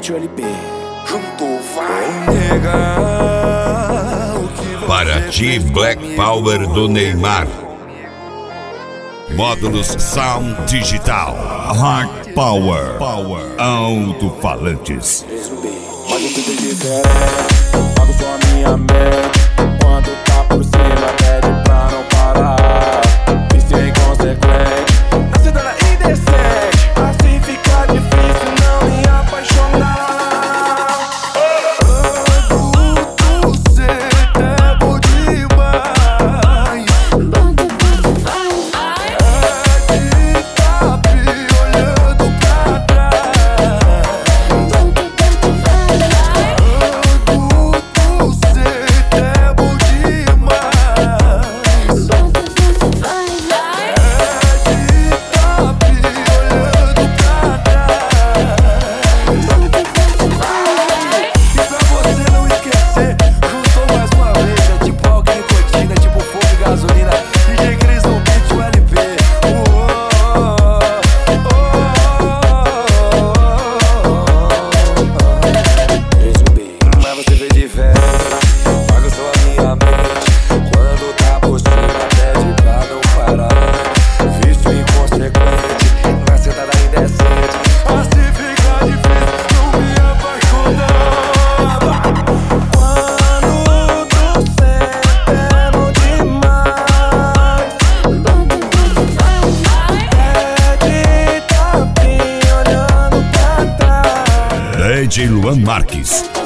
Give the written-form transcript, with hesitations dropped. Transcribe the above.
beat o LP. Junto vai negar o que você Para ti, Black Power do Neymar. Módulos Sound Digital. Hard Power. Alto-falantes. Pode tudo diferente, pago só a minha mente. Quando tá por cima, pede pra não parar. Isso é inconsequente, na cidade indecente. Assim fica difícil não me apaixonar. você é bom demais. É de tapi olhando pra trás. Você é bom demais. É de tapi olhando pra trás. E pra você não esquecer, juntou mais uma vez. É tipo alguém nicotina, tipo fogo e gasolina. DJ Cris no beat, o LP. Mas você vê diferente, pago só a minha mente. Quando tá por cima, pede pra não parar. Vício inconsequente, na cidade indecente. Assim fica difícil não me apaixonar. Quando tu sente é bom demais. É de tapinha olhando pra trás. DJ Luan Marques.